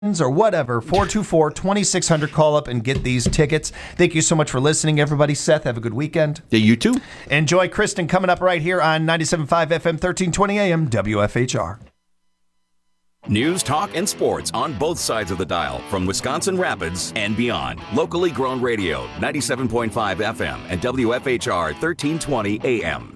or whatever, 424-2600, call up and get these tickets. Thank you so much for listening, everybody. Seth, have a good weekend. Yeah, you too. Enjoy Kristen coming up right here on 97.5 FM, 1320 AM, WFHR. News, talk, and sports on both sides of the dial from Wisconsin Rapids and beyond. Locally grown radio, 97.5 FM and WFHR 1320 AM.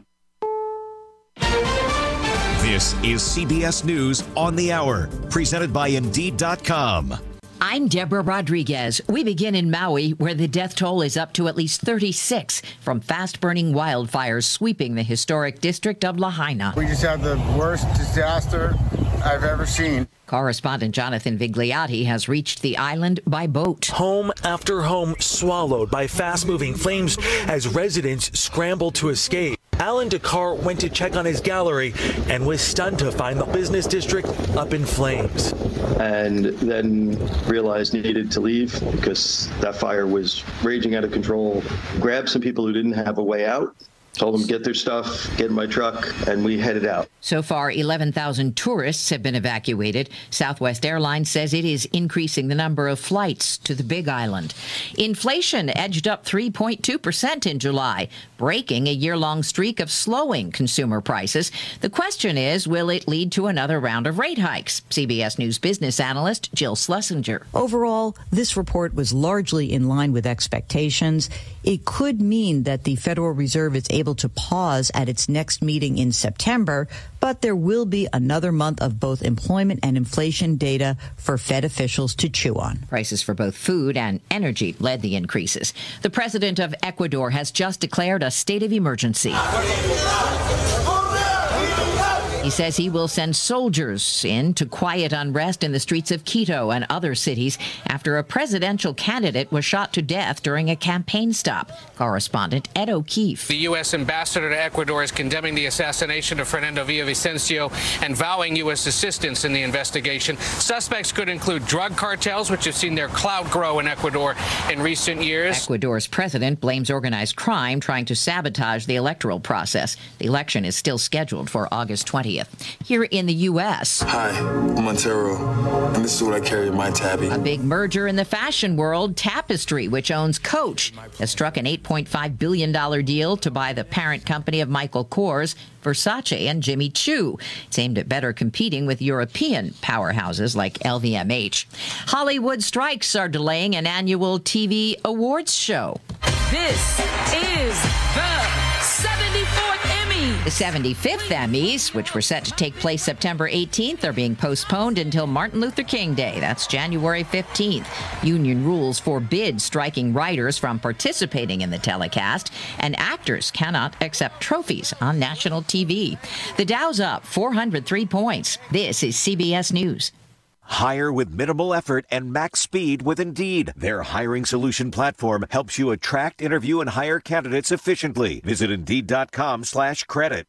This is CBS News on the Hour, presented by Indeed.com. I'm Deborah Rodriguez. We begin in Maui, where the death toll is up to at least 36 from fast-burning wildfires sweeping the historic district of Lahaina. We just had the worst disaster I've ever seen. Correspondent Jonathan Vigliotti has reached the island by boat. Home after home swallowed by fast-moving flames as residents scrambled to escape. Alan Dakar went to check on his gallery and was stunned to find the business district up in flames. And then realized needed to leave because that fire was raging out of control. Grabbed some people who didn't have a way out. Told them, get their stuff, get in my truck, and we headed out. So far, 11,000 tourists have been evacuated. Southwest Airlines says it is increasing the number of flights to the Big Island. Inflation edged up 3.2% in July, breaking a year-long streak of slowing consumer prices. The question is, will it lead to another round of rate hikes? CBS News business analyst Jill Schlesinger. Overall, this report was largely in line with expectations. It could mean that the Federal Reserve is able to pause at its next meeting in September, but there will be another month of both employment and inflation data for Fed officials to chew on. Prices for both food and energy led the increases. The president of Ecuador has just declared a state of emergency. He says he will send soldiers in to quiet unrest in the streets of Quito and other cities after a presidential candidate was shot to death during a campaign stop. Correspondent Ed O'Keefe. The U.S. ambassador to Ecuador is condemning the assassination of Fernando Villavicencio and vowing U.S. assistance in the investigation. Suspects could include drug cartels, which have seen their clout grow in Ecuador in recent years. Ecuador's president blames organized crime trying to sabotage the electoral process. The election is still scheduled for August 20th. Here in the U.S. Hi, I'm Montero, and this is what I carry in my tabby. A big merger in the fashion world. Tapestry, which owns Coach, has struck an $8.5 billion deal to buy the parent company of Michael Kors, Versace, and Jimmy Choo. It's aimed at better competing with European powerhouses like LVMH. Hollywood strikes are delaying an annual TV awards show. This is the 74th Emmy. The 75th Emmys, which were set to take place September 18th, are being postponed until Martin Luther King Day. That's January 15th. Union rules forbid striking writers from participating in the telecast, and actors cannot accept trophies on national TV. The Dow's up 403 points. This is CBS News. Hire with minimal effort and max speed with Indeed. Their hiring solution platform helps you attract, interview, and hire candidates efficiently. Visit Indeed.com/credit.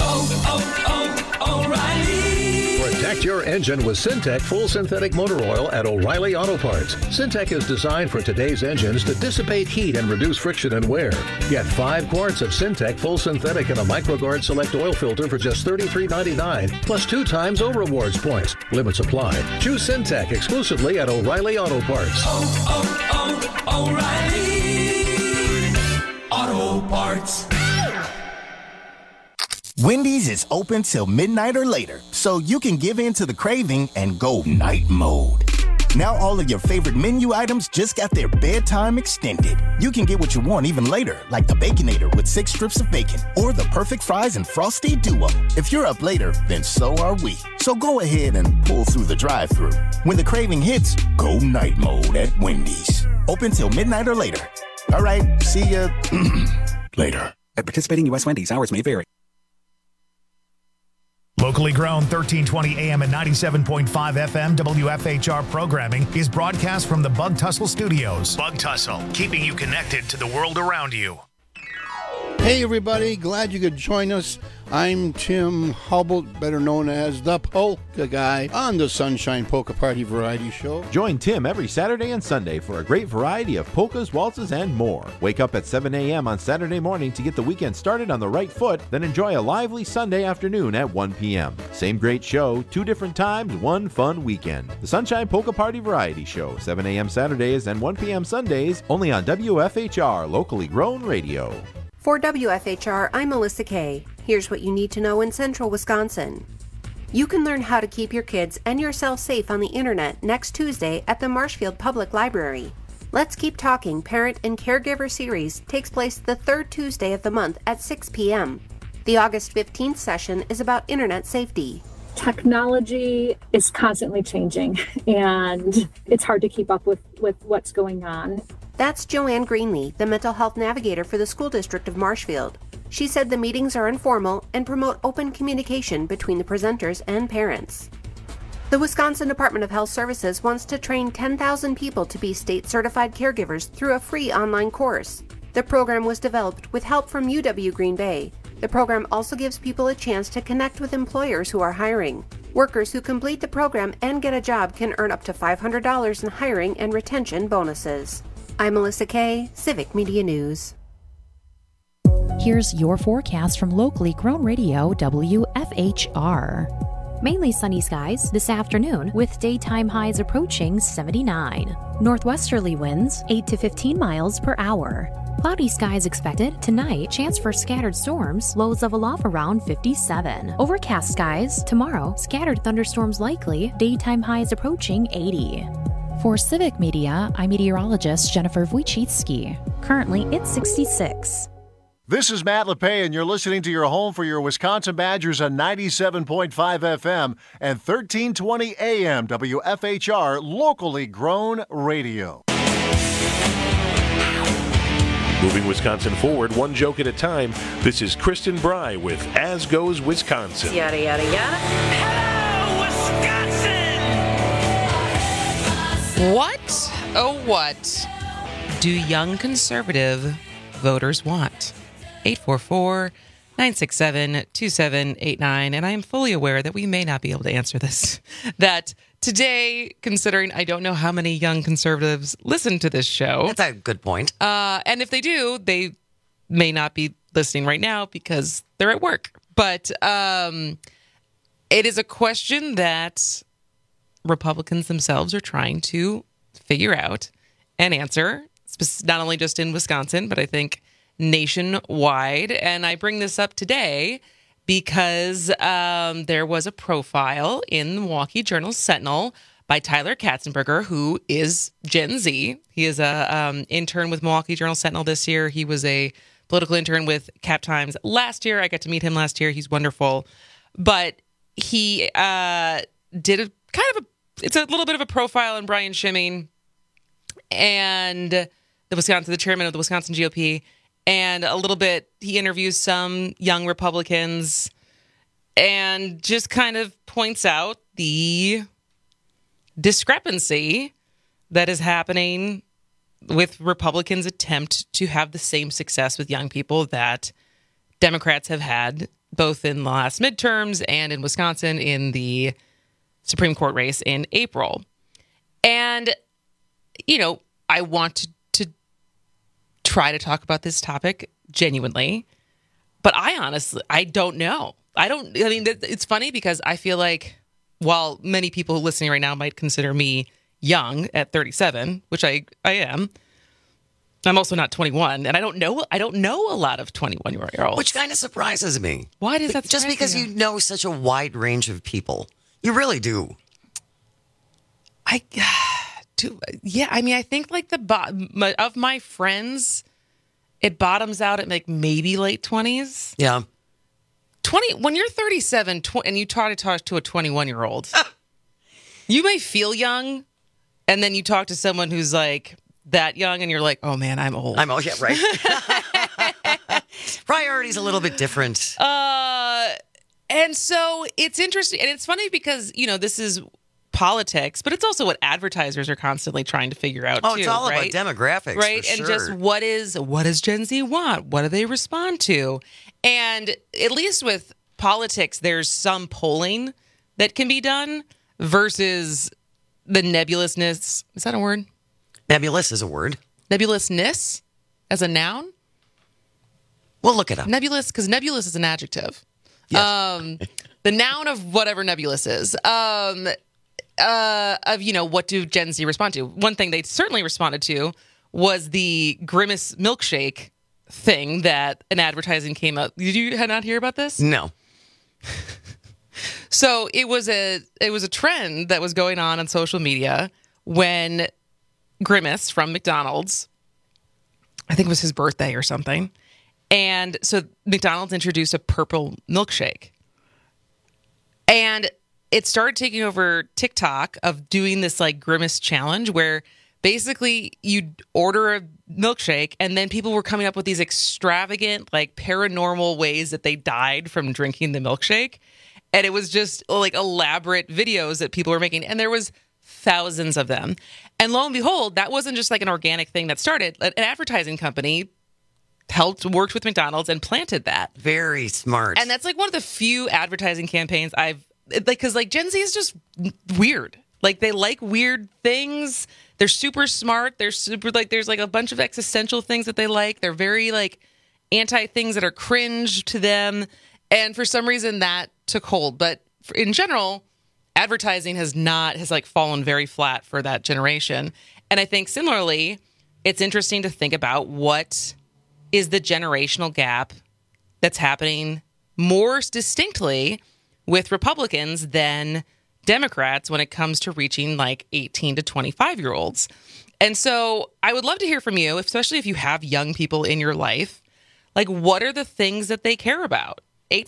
O'Reilly. Protect your engine with Syntec Full Synthetic Motor Oil at O'Reilly Auto Parts. Syntec is designed for today's engines to dissipate heat and reduce friction and wear. Get 5 quarts of Syntec Full Synthetic in a MicroGuard Select Oil Filter for just $33.99, plus 2 times O-Rewards points. Limits apply. Choose Syntec exclusively at O'Reilly Auto Parts. O'Reilly Auto Parts. Wendy's is open till midnight or later, so you can give in to the craving and go night mode. Now all of your favorite menu items just got their bedtime extended. You can get what you want even later, like the Baconator with 6 strips of bacon, or the perfect fries and Frosty Duo. If you're up later, then so are we. So go ahead and pull through the drive-thru. When the craving hits, go night mode at Wendy's. Open till midnight or later. All right, see ya later. At participating U.S. Wendy's, hours may vary. Locally grown 1320 AM and 97.5 FM WFHR programming is broadcast from the Bug Tussle Studios. Bug Tussle, keeping you connected to the world around you. Hey everybody, glad you could join us. I'm Tim Hubble, better known as the Polka Guy, on the Sunshine Polka Party Variety Show. Join Tim every Saturday and Sunday for a great variety of polkas, waltzes, and more. Wake up at 7 a.m. on Saturday morning to get the weekend started on the right foot, then enjoy a lively Sunday afternoon at 1 p.m. Same great show, 2 different times, one fun weekend. The Sunshine Polka Party Variety Show, 7 a.m. Saturdays and 1 p.m. Sundays, only on WFHR, locally grown radio. For WFHR, I'm Melissa Kay. Here's what you need to know in central Wisconsin. You can learn how to keep your kids and yourself safe on the internet next Tuesday at the Marshfield Public Library. Let's Keep Talking Parent and Caregiver Series takes place the third Tuesday of the month at 6 p.m. The August 15th session is about internet safety. Technology is constantly changing, and it's hard to keep up with what's going on. That's Joanne Greenlee, the mental health navigator for the school district of Marshfield. She said the meetings are informal and promote open communication between the presenters and parents. The Wisconsin Department of Health Services wants to train 10,000 people to be state-certified caregivers through a free online course. The program was developed with help from UW Green Bay. The program also gives people a chance to connect with employers who are hiring. Workers who complete the program and get a job can earn up to $500 in hiring and retention bonuses. I'm Melissa Kay, Civic Media News. Here's your forecast from locally grown radio WFHR. Mainly sunny skies this afternoon with daytime highs approaching 79. Northwesterly winds 8 to 15 miles per hour. Cloudy skies expected tonight, chance for scattered storms, lows level off around 57. Overcast skies tomorrow, scattered thunderstorms likely, daytime highs approaching 80. For Civic Media, I'm meteorologist Jennifer Wojcicki. Currently, it's 66. This is Matt LePay, and you're listening to your home for your Wisconsin Badgers on 97.5 FM and 1320 AM WFHR, locally grown radio. Moving Wisconsin forward, one joke at a time, this is Kristen Bry with As Goes Wisconsin. Yada, yada, yada. Hello, Wisconsin! What, oh what, do young conservative voters want? 844-967-2789. And I am fully aware that we may not be able to answer this. That today, considering I don't know how many young conservatives listen to this show. That's a good point. And if they do, they may not be listening right now because they're at work. But it is a question that Republicans themselves are trying to figure out and answer, not only just in Wisconsin, but I think nationwide. And I bring this up today because there was a profile in the Milwaukee Journal-Sentinel by Tyler Katzenberger, who is Gen Z. He is a intern with Milwaukee Journal-Sentinel this year. He was a political intern with Cap Times last year. I got to meet him last year. He's wonderful. But he did it's a little bit of a profile on Brian Schimming and the chairman of the Wisconsin GOP. And a little bit, he interviews some young Republicans and just kind of points out the discrepancy that is happening with Republicans' attempt to have the same success with young people that Democrats have had, both in the last midterms and in Wisconsin in the Supreme Court race in April. And, you know, I want to try to talk about this topic genuinely, but I don't know. It's funny because I feel like while many people listening right now might consider me young at 37, which I am, I'm also not 21, and I don't know a lot of 21-year-olds. Which kind of surprises me. Why does that surprise Just because you know such a wide range of people. You really do. I think like of my friends, it bottoms out at like maybe late 20s. Yeah. When you're 37 and you try to talk to a 21-year-old, you may feel young, and then you talk to someone who's like that young, and you're like, oh man, I'm old. I'm old, yeah, right. Priorities a little bit different. And so it's interesting, and it's funny because, you know, this is politics, but it's also what advertisers are constantly trying to figure out, Oh, too, it's all right? about demographics, right? for And sure. just what does Gen Z want? What do they respond to? And at least with politics, there's some polling that can be done versus the nebulousness. Is that a word? Nebulous is a word. Nebulousness as a noun? We'll look it up. Nebulous, because nebulous is an adjective. Yes. The noun of whatever nebulous is. What do Gen Z respond to? One thing they certainly responded to was the Grimace milkshake thing that an advertising came out. Did you not hear about this? No. So it was a trend that was going on social media when Grimace from McDonald's, I think it was his birthday or something, and so McDonald's introduced a purple milkshake. And it started taking over TikTok of doing this like Grimace challenge where basically you'd order a milkshake and then people were coming up with these extravagant, like paranormal ways that they died from drinking the milkshake. And it was just like elaborate videos that people were making. And there was thousands of them. And lo and behold, that wasn't just like an organic thing that started. An advertising company worked with McDonald's and planted that. Very smart. And that's like one of the few advertising campaigns because Gen Z is just weird. Like they like weird things. They're super smart. They're super there's like a bunch of existential things that they like. They're very like anti things that are cringe to them. And for some reason that took hold. But in general, advertising has fallen very flat for that generation. And I think similarly, it's interesting to think about what is the generational gap that's happening more distinctly with Republicans than Democrats when it comes to reaching like 18 to 25-year-olds. And so I would love to hear from you, especially if you have young people in your life. Like, what are the things that they care about?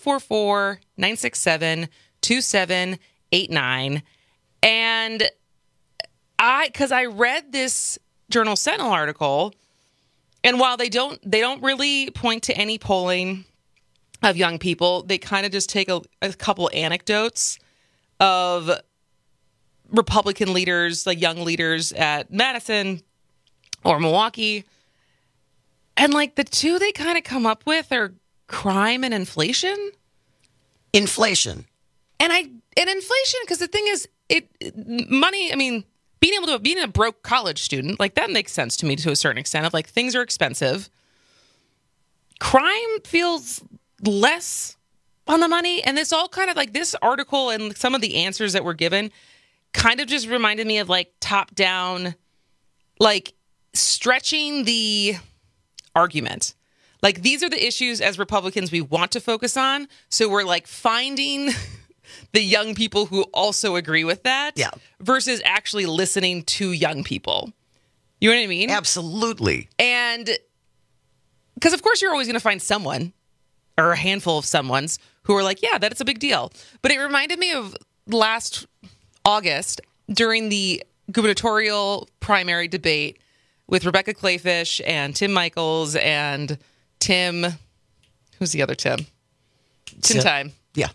844-967-2789. And because I read this Journal Sentinel article, and while they don't really point to any polling of young people, they kind of just take a couple anecdotes of Republican leaders, like young leaders at Madison or Milwaukee. And like the two they kind of come up with are crime and inflation. Inflation. And inflation, because the thing is, money, I mean, being a broke college student, like that makes sense to me to a certain extent of like things are expensive. Crime feels less on the money. And it's all kind of like this article and some of the answers that were given kind of just reminded me of like top down, like stretching the argument. Like these are the issues as Republicans we want to focus on. So we're like finding the young people who also agree with that versus actually listening to young people. You know what I mean? Absolutely. And because of course you're always going to find someone or a handful of someones who are like, yeah, that's a big deal. But it reminded me of last August during the gubernatorial primary debate with Rebecca Clayfish and Tim Michaels and Tim, who's the other Tim? Tim Time. Yeah.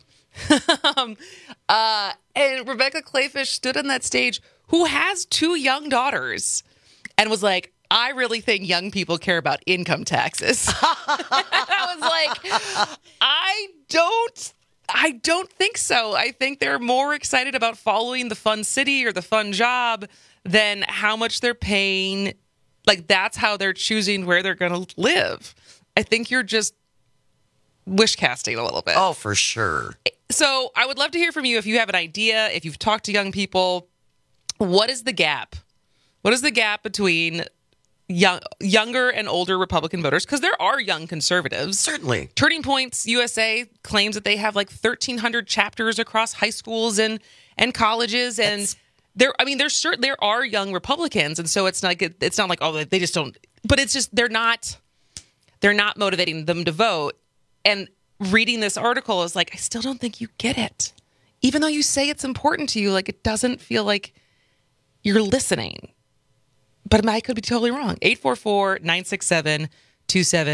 And Rebecca Clayfish stood on that stage, who has two young daughters, and was like, I really think young people care about income taxes. I was like, I don't think so. I think they're more excited about following the fun city or the fun job than how much they're paying. Like, that's how they're choosing where they're going to live. I think you're just wish casting a little bit. Oh, for sure. So I would love to hear from you if you have an idea, if you've talked to young people. What is the gap? What is the gap between younger and older Republican voters? Because there are young conservatives. Certainly. Turning Points USA claims that they have like 1,300 chapters across high schools and colleges, and there are young Republicans, and so it's not like, oh, they just don't. But it's just they're not motivating them to vote. And reading this article is like, I still don't think you get it, even though you say it's important to you. Like, it doesn't feel like you're listening. But I could be totally wrong.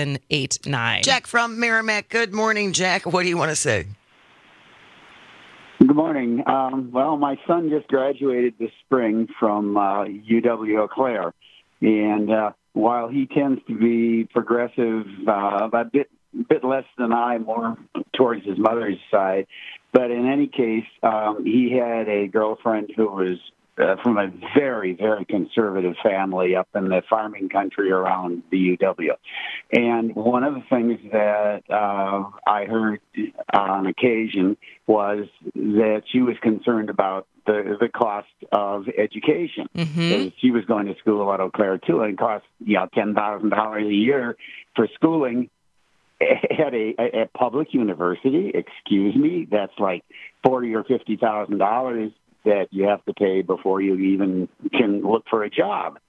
844-967-2789. Jack from Merrimack. Good morning, Jack. What do you want to say? Good morning. Well, my son just graduated this spring from UW-Eau Claire, and while he tends to be progressive, a bit less than I, more towards his mother's side, but in any case, he had a girlfriend who was from a very, very conservative family up in the farming country around the UW. And one of the things that I heard on occasion was that she was concerned about the cost of education. Mm-hmm. She was going to school at Eau Claire, too, and it cost $10,000 a year for schooling at a public university. Excuse me, that's like $40,000 or $50,000 that you have to pay before you even can look for a job.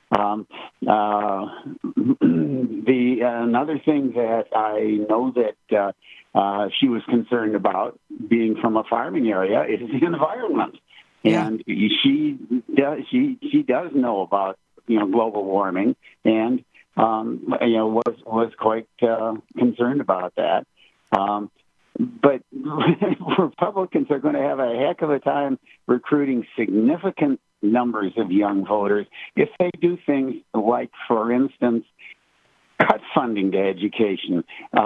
Another thing that I know that she was concerned about, being from a farming area, is the environment. Yeah. And she does know about global warming, and was quite concerned about that. But Republicans are going to have a heck of a time recruiting significant numbers of young voters if they do things like, for instance, cut funding to education,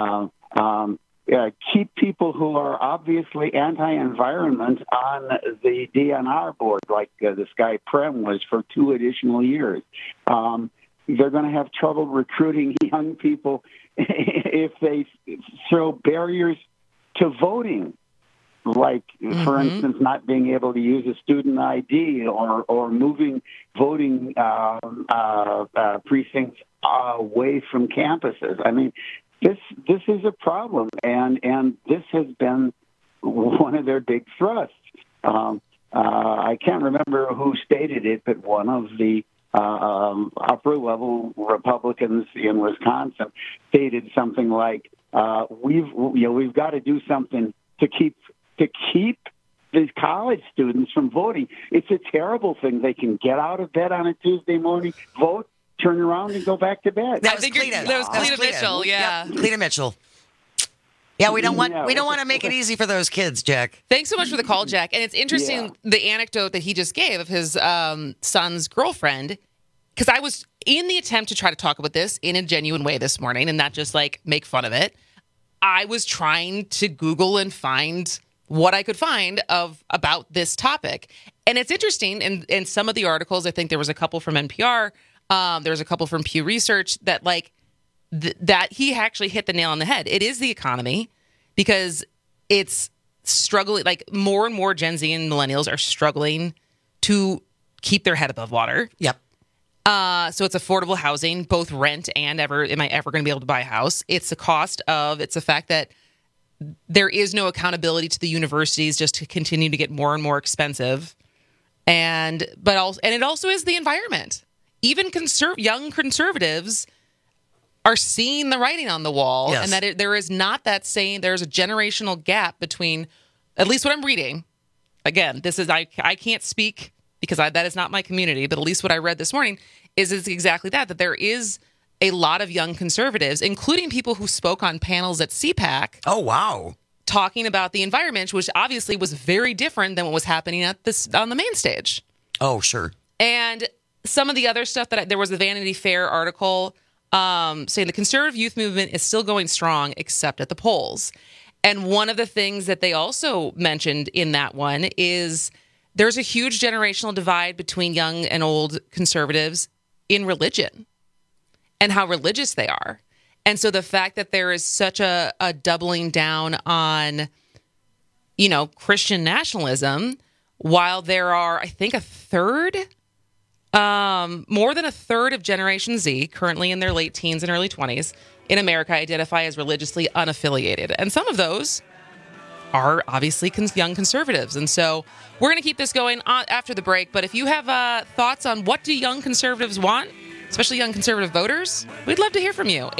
keep people who are obviously anti-environment on the DNR board, like this guy Prem was for 2 additional years. They're going to have trouble recruiting young people if they throw barriers to voting, like, for instance, not being able to use a student ID or moving voting precincts away from campuses. I mean, this is a problem, and this has been one of their big thrusts. I can't remember who stated it, but one of the upper-level Republicans in Wisconsin stated something like, "We've got to do something to keep these college students from voting. It's a terrible thing. They can get out of bed on a Tuesday morning, vote, turn around, and go back to bed." That was Cleta Mitchell. Yeah, yep, Cleta Mitchell. Yeah, we don't want to make it easy for those kids, Jack. Thanks so much for the call, Jack. And it's interesting, the anecdote that he just gave of his son's girlfriend, because I was in the attempt to try to talk about this in a genuine way this morning and not just like make fun of it. I was trying to Google and find what I could find about this topic. And it's interesting, in some of the articles, I think there was a couple from NPR, there was a couple from Pew Research, that that he actually hit the nail on the head. It is the economy, because it's struggling, like more and more Gen Z and millennials are struggling to keep their head above water. Yep. So it's affordable housing, both rent and am I ever going to be able to buy a house? It's the it's the fact that there is no accountability to the universities just to continue to get more and more expensive. And it also is the environment. Even young conservatives are seeing the writing on the wall, yes, and that there is not that saying there's a generational gap between, at least what I'm reading. Again, this is I can't speak because that is not my community, but at least what I read this morning is exactly that there is a lot of young conservatives, including people who spoke on panels at CPAC. Oh, wow. Talking about the environment, which obviously was very different than what was happening on the main stage. Oh, sure. And some of the other stuff there was a Vanity Fair article saying the conservative youth movement is still going strong, except at the polls. And one of the things that they also mentioned in that one is there's a huge generational divide between young and old conservatives in religion and how religious they are. And so the fact that there is such a doubling down on, Christian nationalism, while there are, I think, more than a third of Generation Z, currently in their late teens and early 20s, in America identify as religiously unaffiliated. And some of those are obviously young conservatives. And so we're going to keep this going after the break. But if you have thoughts on what do young conservatives want, especially young conservative voters, we'd love to hear from you.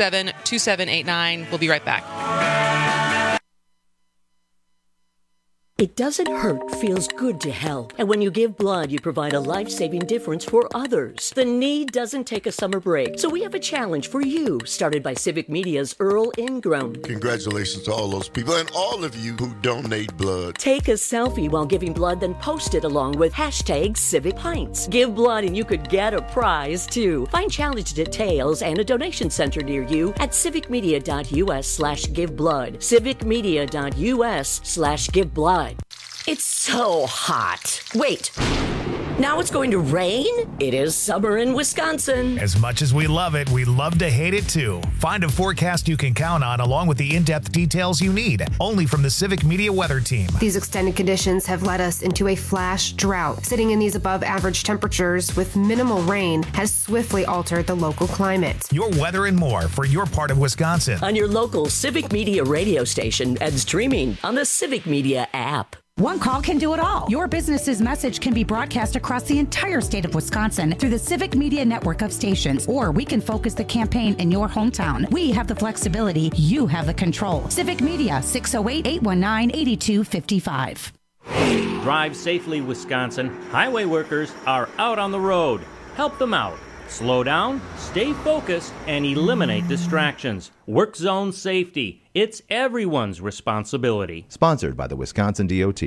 844-967-2789. We'll be right back. It doesn't hurt, feels good to help. And when you give blood, you provide a life-saving difference for others. The need doesn't take a summer break. So we have a challenge for you, started by Civic Media's Earl Ingram. Congratulations to all those people and all of you who donate blood. Take a selfie while giving blood, then post it along with #CivicPints. Give blood and you could get a prize, too. Find challenge details and a donation center near you at civicmedia.us/giveblood. civicmedia.us/giveblood. It's so hot. Wait. Now it's going to rain? It is summer in Wisconsin. As much as we love it, we love to hate it too. Find a forecast you can count on along with the in-depth details you need. Only from the Civic Media Weather Team. These extended conditions have led us into a flash drought. Sitting in these above average temperatures with minimal rain has swiftly altered the local climate. Your weather and more for your part of Wisconsin. On your local Civic Media radio station and streaming on the Civic Media app. One call can do it all. Your business's message can be broadcast across the entire state of Wisconsin through the Civic Media network of stations, or we can focus the campaign in your hometown. We have the flexibility. You have the control. Civic Media, 608-819-8255. Drive safely, Wisconsin. Highway workers are out on the road. Help them out. Slow down, stay focused, and eliminate distractions. Work zone safety. It's everyone's responsibility. Sponsored by the Wisconsin DOT.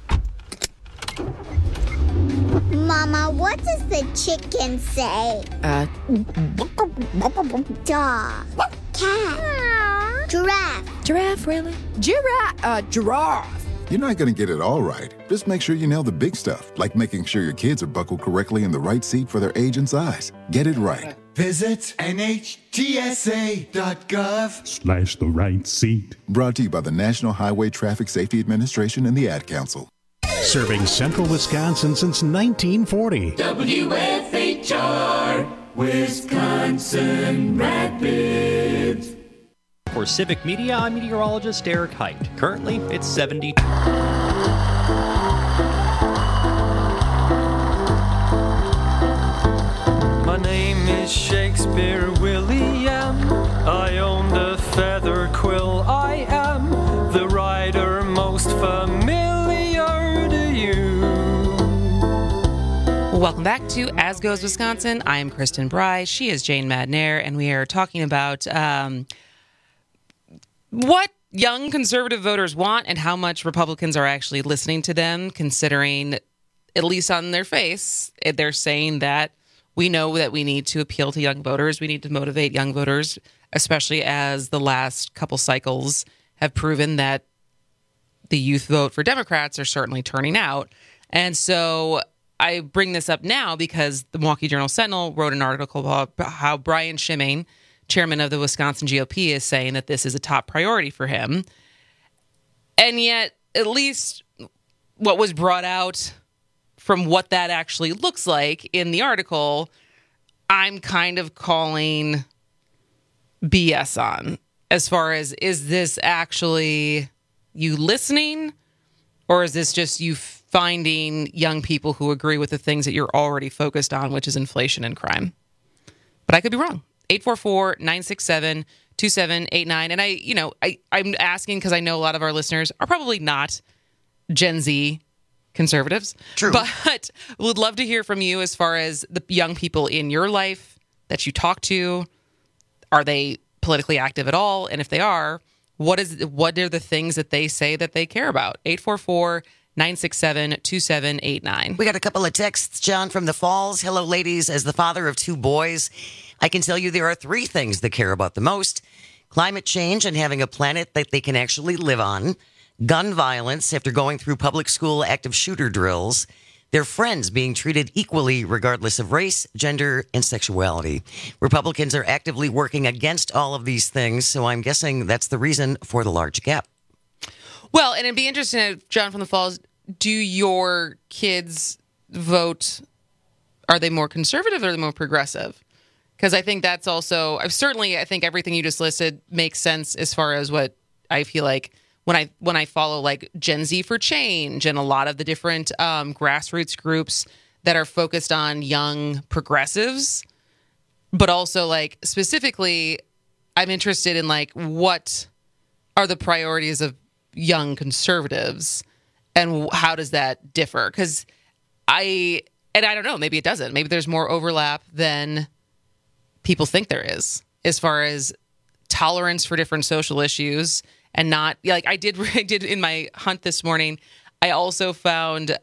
Mama, what does the chicken say? Dog. Cat. Giraffe. Giraffe, really? Giraffe. You're not going to get it all right. Just make sure you nail the big stuff, like making sure your kids are buckled correctly in the right seat for their age and size. Get it right. Visit NHTSA.gov/the right seat. Brought to you by the National Highway Traffic Safety Administration and the Ad Council. Serving central Wisconsin since 1940. WFHR, Wisconsin Rapids. For Civic Media, I'm meteorologist Eric Height. Currently, it's 72. My name is Shakespeare William. I own the feather quill. I am the writer most familiar to you. Welcome back to As Goes Wisconsin. I am Kristen Bry. She is Jane Madnair, and we are talking about what young conservative voters want and how much Republicans are actually listening to them, considering, at least on their face, they're saying that we know that we need to appeal to young voters. We need to motivate young voters, especially as the last couple cycles have proven that the youth vote for Democrats are certainly turning out. And so I bring this up now because the Milwaukee Journal-Sentinel wrote an article about how Brian Schimming, chairman of the Wisconsin GOP, is saying that this is a top priority for him. And yet, at least what was brought out from what that actually looks like in the article, I'm kind of calling BS on. As far as, is this actually you listening, or is this just you finding young people who agree with the things that you're already focused on, which is inflation and crime? But I could be wrong. 844-967-2789. And I'm asking because I know a lot of our listeners are probably not Gen Z conservatives. True. But would love to hear from you as far as the young people in your life that you talk to. Are they politically active at all? And if they are, what are the things that they say that they care about? 844-967-2789. We got a couple of texts, John, from the Falls. Hello, ladies. As the father of two boys, I can tell you there are three things they care about the most: climate change and having a planet that they can actually live on, gun violence after going through public school active shooter drills, their friends being treated equally regardless of race, gender, and sexuality. Republicans are actively working against all of these things, so I'm guessing that's the reason for the large gap. Well, and it'd be interesting, John from the Falls, do your kids vote, are they more conservative or are they more progressive? Because I think that's also, I think everything you just listed makes sense as far as what I feel like when I follow like Gen Z for Change and a lot of the different grassroots groups that are focused on young progressives, but also like specifically, I'm interested in like what are the priorities of young conservatives And how does that differ? Because I don't know, maybe it doesn't. Maybe there's more overlap than people think there is as far as tolerance for different social issues, and not like I did in my hunt this morning. I also found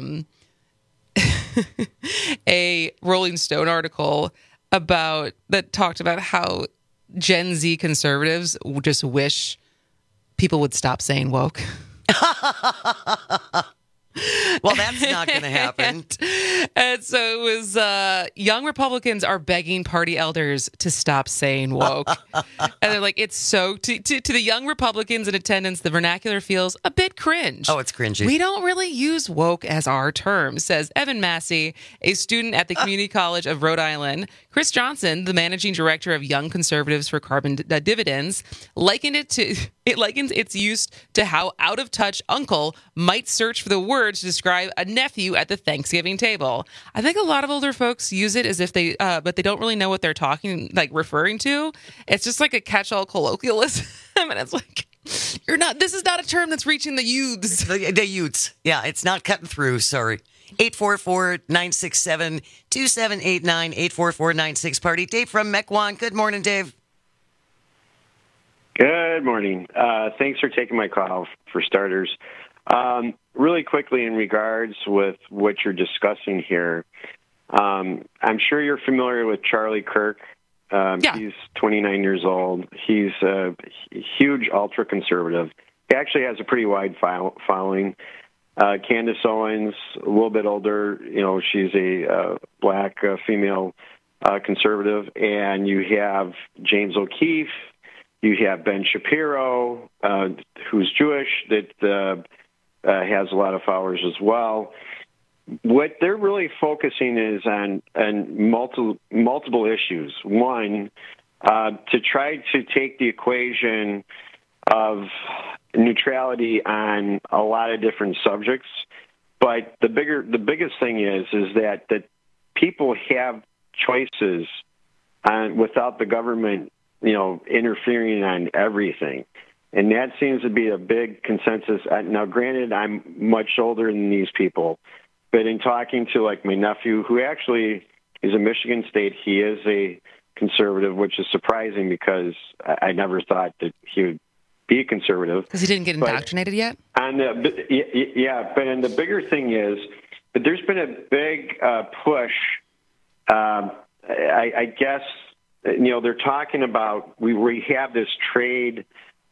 a Rolling Stone article that talked about how Gen Z conservatives just wish people would stop saying woke. Well, that's not going to happen. And so it was young Republicans are begging party elders to stop saying woke. And they're like, it's so, to the young Republicans in attendance, the vernacular feels a bit cringe. Oh, it's cringy. We don't really use woke as our term, says Evan Massey, a student at the Community College of Rhode Island. Chris Johnson, the managing director of Young Conservatives for Carbon Dividends, likens its use to how out of touch uncle might search for the word to describe a nephew at the Thanksgiving table. I think a lot of older folks use it as if they, but they don't really know what they're referring to. It's just like a catch-all colloquialism, and it's like, this is not a term that's reaching the youths. The youths. Yeah, it's not cutting through, sorry. 844-967-2789, 844-96-PARTY. Dave from Mequon. Good morning, Dave. Good morning. Thanks for taking my call, for starters. Really quickly, in regards with what you're discussing here, I'm sure you're familiar with Charlie Kirk. Yeah. He's 29 years old. He's a huge ultra-conservative. He actually has a pretty wide following. Candace Owens, a little bit older, she's a black female conservative. And you have James O'Keefe. You have Ben Shapiro, who's Jewish, that has a lot of followers as well. What they're really focusing is on multiple issues. One, to try to take the equation of neutrality on a lot of different subjects. But the biggest thing is that people have choices without the government, interfering on everything. And that seems to be a big consensus. Now, granted, I'm much older than these people, but in talking to my nephew, who actually is a Michigan State, he is a conservative, which is surprising because I never thought that he would be a conservative. Because he didn't get indoctrinated yet? But the bigger thing is that there's been a big push, I guess, they're talking about we have this trade,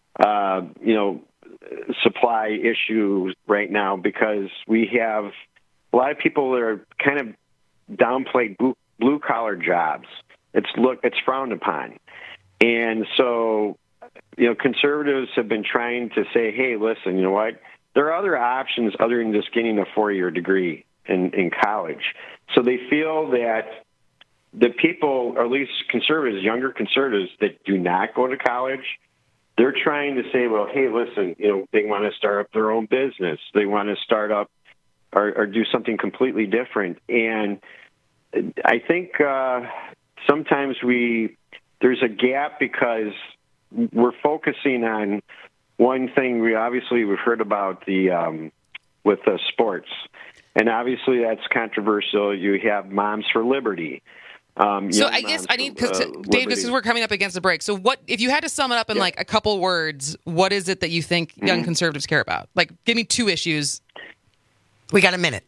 supply issue right now because we have a lot of people that are kind of downplayed blue collar jobs. It's frowned upon. And so, conservatives have been trying to say, hey, listen, you know what? There are other options other than just getting a 4-year degree in college. So they feel that the people, or at least conservatives, younger conservatives that do not go to college, they're trying to say, well, hey, listen, they want to start up their own business. They want to start up or do something completely different. And I think sometimes there's a gap because we're focusing on one thing. We've heard about with sports, and obviously that's controversial. You have Moms for Liberty. So I guess I need, Dave, this is we're coming up against the break. So what, if you had to sum it up in a couple words, what is it that you think young conservatives care about? Give me 2 issues. We got a minute.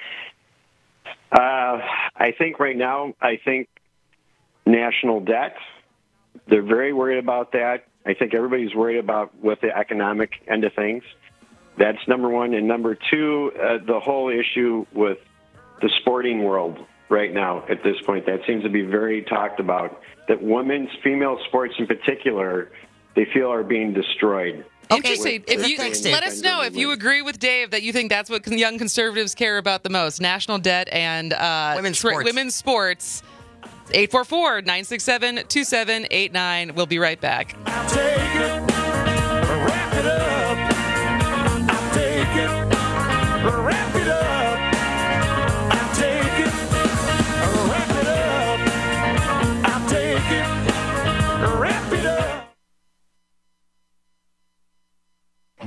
I think right now, national debt. They're very worried about that. I think everybody's worried about with the economic end of things. That's number one. And number 2, the whole issue with the sporting world right now at this point. That seems to be very talked about, that female sports in particular, they feel are being destroyed. Interesting. Let us know if you agree with Dave that you think that's what young conservatives care about the most: national debt and women's sports. 844-967-2789. We'll be right back. I'll take it, wrap it up. I'll take it, wrap it up. I'll take it, wrap it up. I'll take it, wrap it up. Locally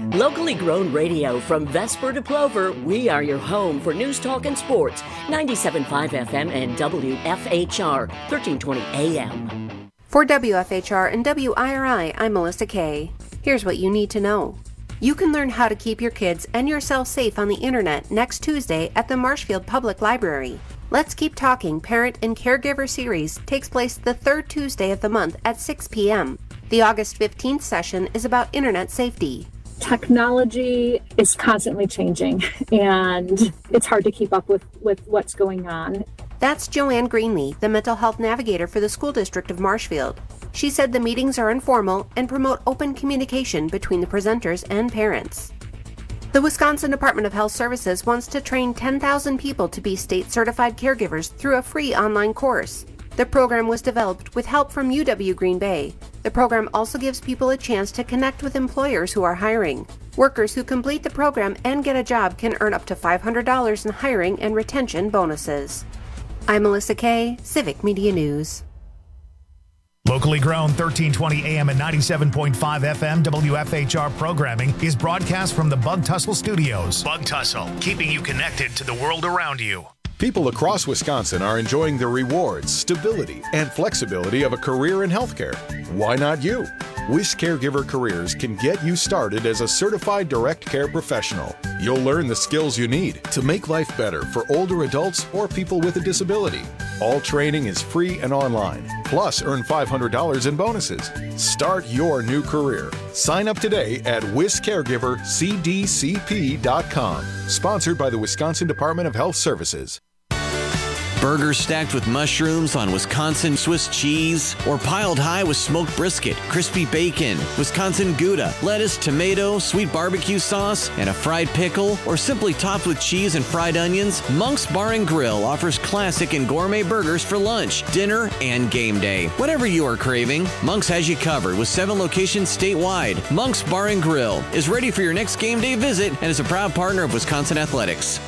Locally grown radio from Vesper to Plover, we are your home for news, talk, and sports. 97.5 FM and WFHR, 1320 AM. For WFHR and WIRI, I'm Melissa Kay. Here's what you need to know. You can learn how to keep your kids and yourself safe on the internet next Tuesday at the Marshfield Public Library. Let's Keep Talking Parent and Caregiver series takes place the third Tuesday of the month at 6 p.m. The August 15th session is about internet safety. Technology is constantly changing, and it's hard to keep up with what's going on. That's Joanne Greenlee, the mental health navigator for the school district of Marshfield. She said the meetings are informal and promote open communication between the presenters and parents. The Wisconsin Department of Health Services wants to train 10,000 people to be state-certified caregivers through a free online course. The program was developed with help from UW Green Bay. The program also gives people a chance to connect with employers who are hiring. Workers who complete the program and get a job can earn up to $500 in hiring and retention bonuses. I'm Melissa Kay, Civic Media News. Locally grown 1320 AM and 97.5 FM WFHR programming is broadcast from the Bug Tussle Studios. Bug Tussle, keeping you connected to the world around you. People across Wisconsin are enjoying the rewards, stability, and flexibility of a career in healthcare. Why not you? WIS Caregiver Careers can get you started as a certified direct care professional. You'll learn the skills you need to make life better for older adults or people with a disability. All training is free and online. Plus, earn $500 in bonuses. Start your new career. Sign up today at WisCaregiverCDCP.com. Sponsored by the Wisconsin Department of Health Services. Burgers stacked with mushrooms on Wisconsin Swiss cheese, or piled high with smoked brisket, crispy bacon, Wisconsin Gouda, lettuce, tomato, sweet barbecue sauce, and a fried pickle, or simply topped with cheese and fried onions, Monk's Bar and Grill offers classic and gourmet burgers for lunch, dinner, and game day. Whatever you are craving, Monk's has you covered with 7 locations statewide. Monk's Bar and Grill is ready for your next game day visit and is a proud partner of Wisconsin Athletics.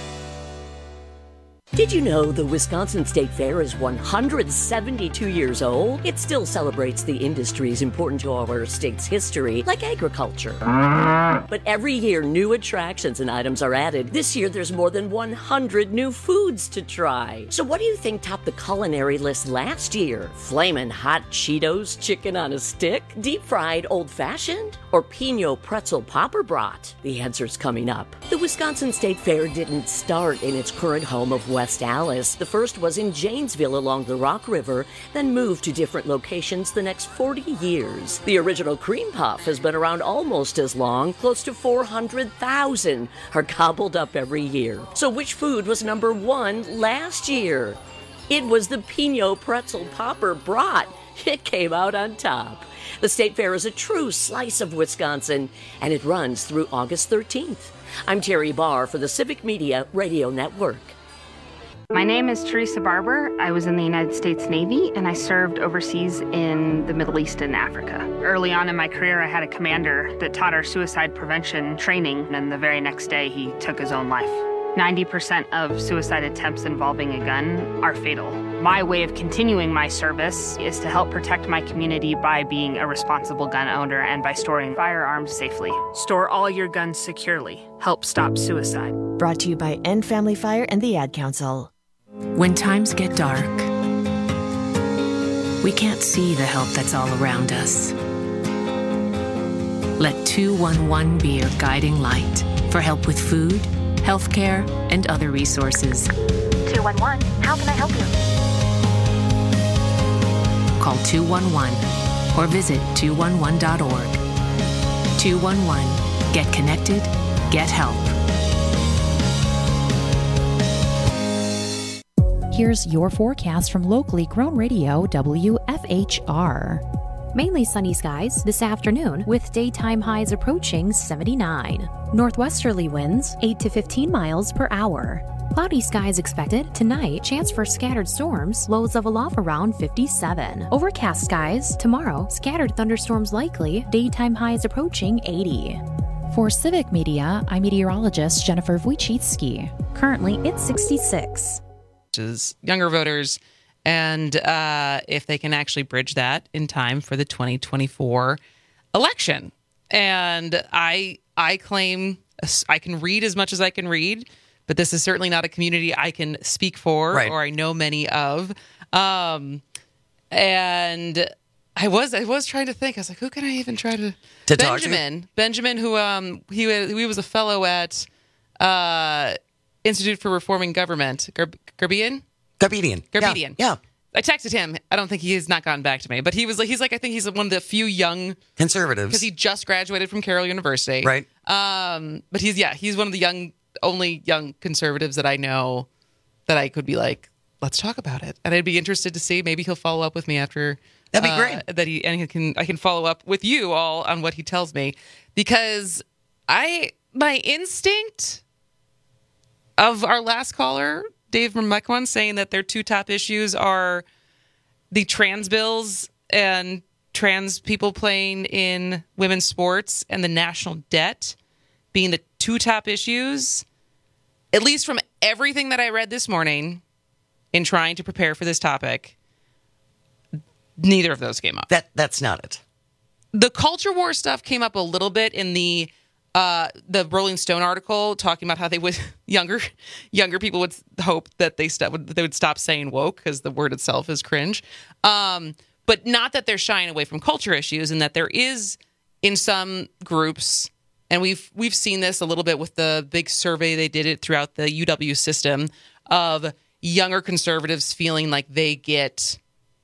Did you know the Wisconsin State Fair is 172 years old? It still celebrates the industries important to our state's history, like agriculture. But every year, new attractions and items are added. This year, there's more than 100 new foods to try. So what do you think topped the culinary list last year? Flamin' hot Cheetos chicken on a stick? Deep-fried old-fashioned? Or Pinot pretzel popper brat? The answer's coming up. The Wisconsin State Fair didn't start in its current home of West Allis. The first was in Janesville along the Rock River, then moved to different locations the next 40 years. The original cream puff has been around almost as long. Close to 400,000 are gobbled up every year. So which food was number 1 last year? It was the Pinot pretzel popper brat. It came out on top. The State Fair is a true slice of Wisconsin, and it runs through August 13th. I'm Terry Barr for the Civic Media Radio Network. My name is Teresa Barber. I was in the United States Navy, and I served overseas in the Middle East and Africa. Early on in my career, I had a commander that taught our suicide prevention training, and the very next day, he took his own life. 90% of suicide attempts involving a gun are fatal. My way of continuing my service is to help protect my community by being a responsible gun owner and by storing firearms safely. Store all your guns securely. Help stop suicide. Brought to you by End Family Fire and the Ad Council. When times get dark, we can't see the help that's all around us. Let 211 be your guiding light for help with food, healthcare, and other resources. 211, how can I help you? Call 211 or visit 211.org. 211, get connected, get help. Here's your forecast from locally grown radio WFHR. Mainly sunny skies this afternoon with daytime highs approaching 79. Northwesterly winds 8 to 15 miles per hour. Cloudy skies expected tonight, chance for scattered storms, lows level off around 57. Overcast skies tomorrow, scattered thunderstorms likely, daytime highs approaching 80. For Civic Media, I'm meteorologist Jennifer Wojcicki. Currently, it's 66. Younger voters, and if they can actually bridge that in time for the 2024 election. And I claim I can read as much as I can read, but this is certainly not a community I can speak for or I know many of. And I was trying to think. I was like, who can I even try to Benjamin. Benjamin, who he was a fellow at Institute for Reforming Government. Garbedian. Yeah. I texted him. I don't think he has not gotten back to me, but he's like I think he's one of the few young conservatives because he just graduated from Carroll University. Right. But he's one of the only young conservatives that I know that I could be like, let's talk about it. And I'd be interested to see, maybe he'll follow up with me after. That'd be great. I can follow up with you all on what he tells me, because my instinct of our last caller, Dave from Mequon, saying that their two top issues are the trans bills and trans people playing in women's sports and the national debt being the two top issues, at least from everything that I read this morning in trying to prepare for this topic, neither of those came up. That's not it. The culture war stuff came up a little bit in the Rolling Stone article talking about how they would younger people would hope that they would stop saying woke because the word itself is cringe. But not that they're shying away from culture issues, and that there is in some groups, and we've seen this a little bit with the big survey they did it throughout the UW system of younger conservatives feeling like they get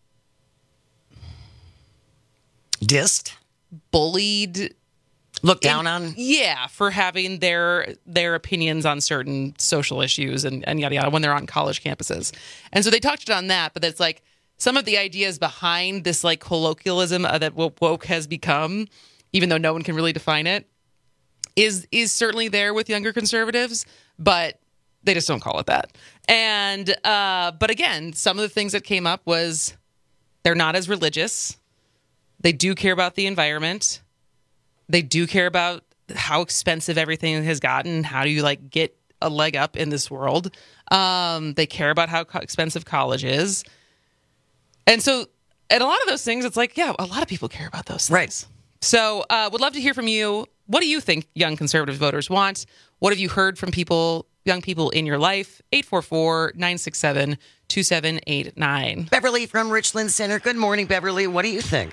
dissed, bullied, looked down on. Yeah, for having their opinions on certain social issues and yada yada when they're on college campuses. And so they touched on that, but it's like some of the ideas behind this like colloquialism that woke has become, even though no one can really define it, is certainly there with younger conservatives, but they just don't call it that. And but again, some of the things that came up was they're not as religious. They do care about the environment. They do care about how expensive everything has gotten. How do you like get a leg up in this world? They care about how expensive college is. And so, and a lot of those things, it's like, yeah, a lot of people care about those things. Right. So would love to hear from you. What do you think young conservative voters want? What have you heard from young people in your life? 844-967-2789. Beverly from Richland Center. Good morning, Beverly. What do you think?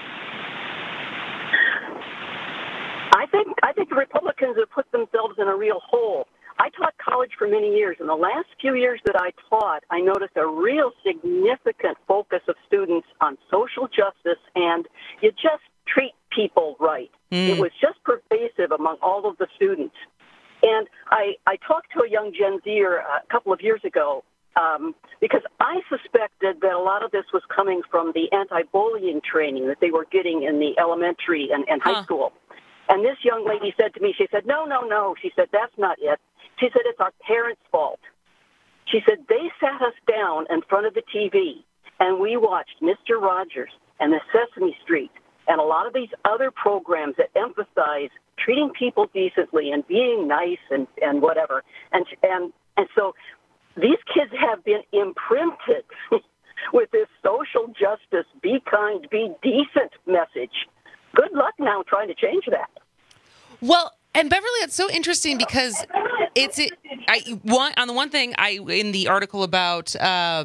I think the Republicans have put themselves in a real hole. I taught college for many years. In the last few years that I taught, I noticed a real significant focus of students on social justice, and you just treat people right. It was just pervasive among all of the students. And I talked to a young Gen Zer a couple of years ago because I suspected that a lot of this was coming from the anti-bullying training that they were getting in the elementary and high school. And this young lady said to me, she said, no. She said, that's not it. She said, it's our parents' fault. She said, they sat us down in front of the TV, and we watched Mr. Rogers and the Sesame Street and a lot of these other programs that emphasize treating people decently and being nice and whatever. And so these kids have been imprinted with this social justice, be kind, be decent message. Good luck now trying to change that. Well, and Beverly, it's so interesting because on the one thing in the article about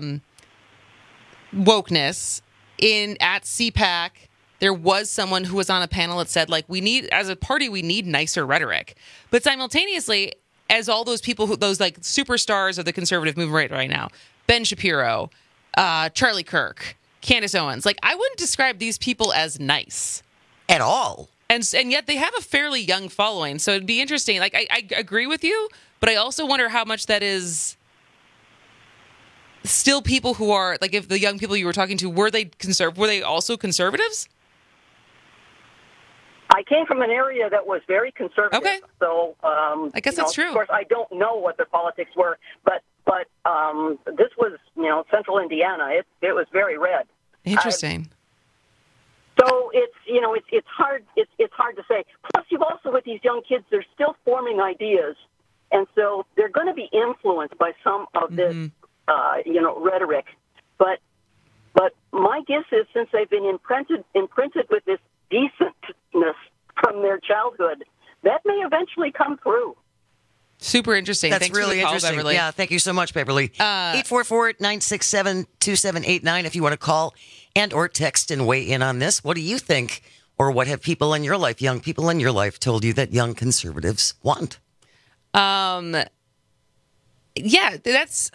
wokeness at CPAC, there was someone who was on a panel that said, like, as a party, we need nicer rhetoric. But simultaneously, as all those people, those like superstars of the conservative movement right now, Ben Shapiro, Charlie Kirk, Candace Owens, like, I wouldn't describe these people as nice. At all. And yet they have a fairly young following. So it'd be interesting. Like, I agree with you, but I also wonder how much that is still people who are, like, if the young people you were talking to, were they also conservatives? I came from an area that was very conservative. Okay. So I guess that's true. Of course, I don't know what their politics were, but this was, central Indiana. It was very red. Interesting. So it's hard to say. Plus, you've also with these young kids, they're still forming ideas, and so they're going to be influenced by some of this, rhetoric. But my guess is, since they've been imprinted with this decentness from their childhood. That may eventually come through. Super interesting. That's Thanks for really the call, interesting. Beverly. Yeah, thank you so much, Beverly. 844-967-2789 if you want to call and or text and weigh in on this. What do you think, or what have people in your life, young people in your life, told you that young conservatives want? Yeah, that's...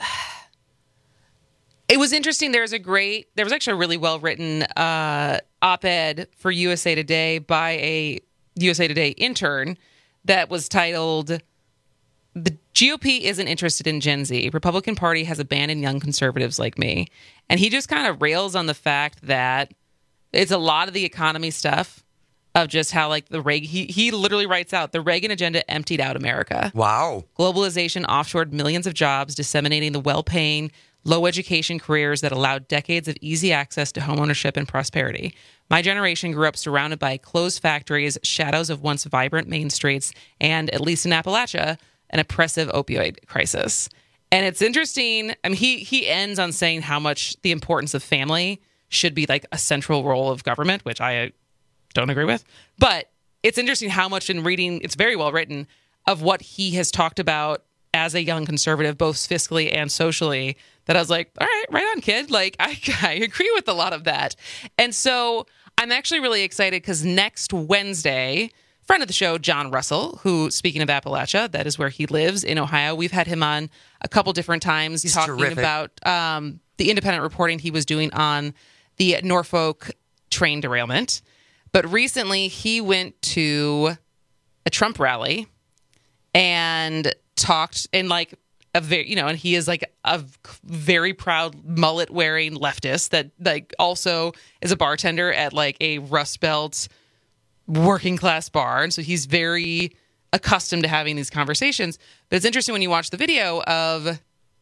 It was interesting. There was actually a really well-written op-ed for USA Today by a USA Today intern that was titled, "The GOP isn't interested in Gen Z. Republican Party has abandoned young conservatives like me." And he just kind of rails on the fact that it's a lot of the economy stuff of just how, like, the Reagan, he literally writes out, the Reagan agenda emptied out America. Wow. Globalization offshored millions of jobs, disseminating the well-paying, low education careers that allowed decades of easy access to homeownership and prosperity. My generation grew up surrounded by closed factories, shadows of once vibrant main streets, and, at least in Appalachia, an oppressive opioid crisis. And it's interesting. I mean, he ends on saying how much the importance of family should be like a central role of government, which I don't agree with. But it's interesting how much in reading, it's very well written, of what he has talked about as a young conservative, both fiscally and socially, that I was like, all right, right on, kid. Like, I agree with a lot of that. And so I'm actually really excited because next Wednesday, friend of the show, John Russell, who, speaking of Appalachia, that is where he lives in Ohio. We've had him on a couple different times. He's talking terrific. about the independent reporting he was doing on the Norfolk train derailment. But recently he went to a Trump rally and talked in like a very, and he is like a very proud mullet wearing leftist that like also is a bartender at like a Rust Belt working class bar. And so he's very accustomed to having these conversations. But it's interesting when you watch the video of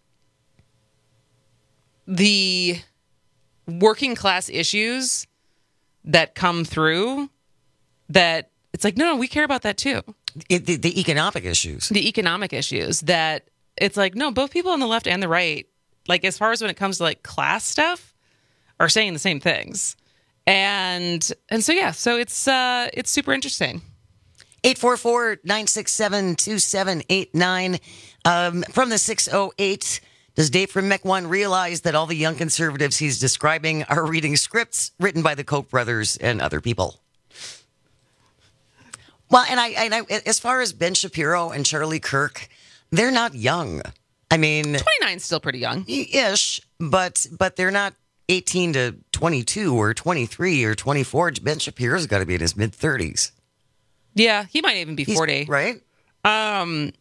the working class issues that come through, that it's like, no, we care about that too. The economic issues. The economic issues that it's like, no, both people on the left and the right, like as far as when it comes to like class stuff, are saying the same things. And so, yeah, so it's super interesting. 844-967-2789. From the 608, does Dave from Mech 1 realize that all the young conservatives he's describing are reading scripts written by the Koch brothers and other people? Well, and I as far as Ben Shapiro and Charlie Kirk, they're not young. I mean, 29 is still pretty young. Ish, but they're not 18 to 22 or 23 or 24. Ben Shapiro's got to be in his mid-30s. Yeah, he might even be 40. Right? And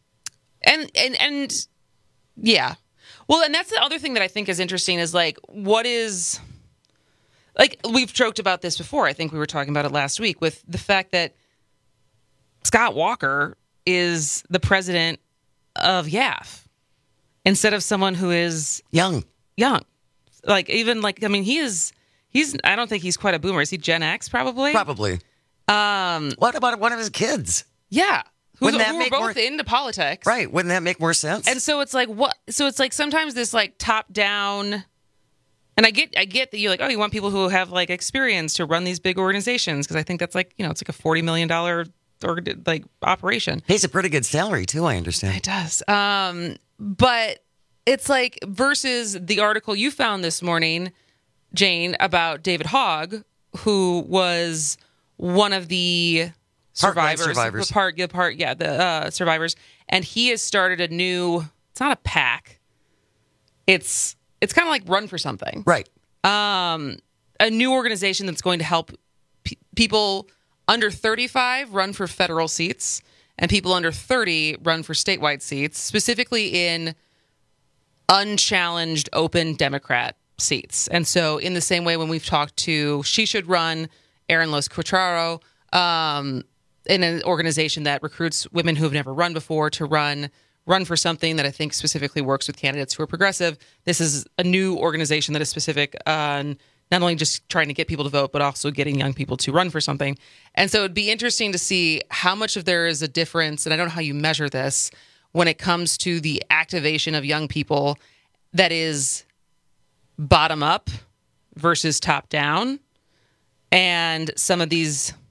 yeah. Well, and that's the other thing that I think is interesting is like, what is, like, we've joked about this before. I think we were talking about it last week with the fact that Scott Walker is the president of YAF instead of someone who is young. Like, even like, I mean, he's, I don't think he's quite a boomer. Is he Gen X probably? Probably. What about one of his kids? Yeah. Who Wouldn't that were make both into politics. Right. Wouldn't that make more sense? And so it's like, what? So it's like sometimes this like top down, and I get that you're like, oh, you want people who have like experience to run these big organizations. Cause I think that's like, it's like a $40 million like operation. Pays a pretty good salary too, I understand. It does. But it's like versus the article you found this morning, Jane, about David Hogg, who was one of the survivors. The survivors. And he has started a new, it's not a PAC. It's kind of like Run for Something. Right. A new organization that's going to help people under 35 run for federal seats and people under 30 run for statewide seats, specifically in unchallenged open Democrat seats. And so in the same way when we've talked to She Should Run, Aaron Los Cuatraro, in an organization that recruits women who have never run before to run for something that I think specifically works with candidates who are progressive. This is a new organization that is specific on not only just trying to get people to vote, but also getting young people to run for something. And so it'd be interesting to see how much of there is a difference, and I don't know how you measure this, when it comes to the activation of young people that is bottom up versus top down. And some of these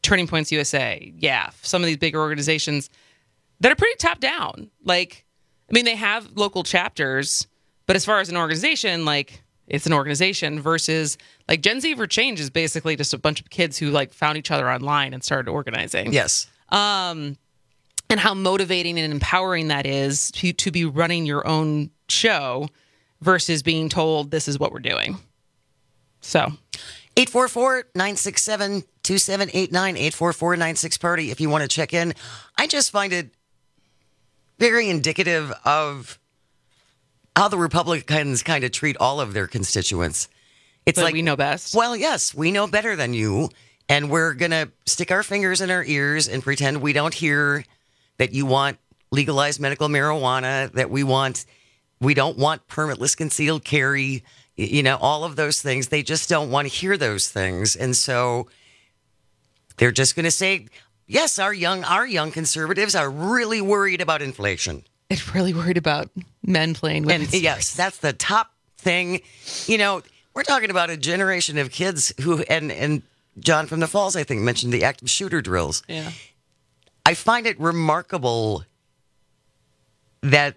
Turning Points USA, YAF, some of these bigger organizations that are pretty top down. Like, I mean, they have local chapters, but as far as an organization, like, it's an organization versus like Gen Z for Change is basically just a bunch of kids who like found each other online and started organizing. Yes. And how motivating and empowering that is to be running your own show versus being told this is what we're doing. So 844-967-2789, 844-96-PARTY if you want to check in. I just find it very indicative of how the Republicans kind of treat all of their constituents. It's but like we know best. Well, yes, we know better than you, and we're going to stick our fingers in our ears and pretend we don't hear that you want legalized medical marijuana, that we don't want permitless concealed carry, all of those things. They just don't want to hear those things. And so they're just going to say, yes, our young conservatives are really worried about inflation. They're really worried about men playing women's sports. Yes, that's the top thing. We're talking about a generation of kids who, and John from the Falls, I think, mentioned the active shooter drills. Yeah. I find it remarkable that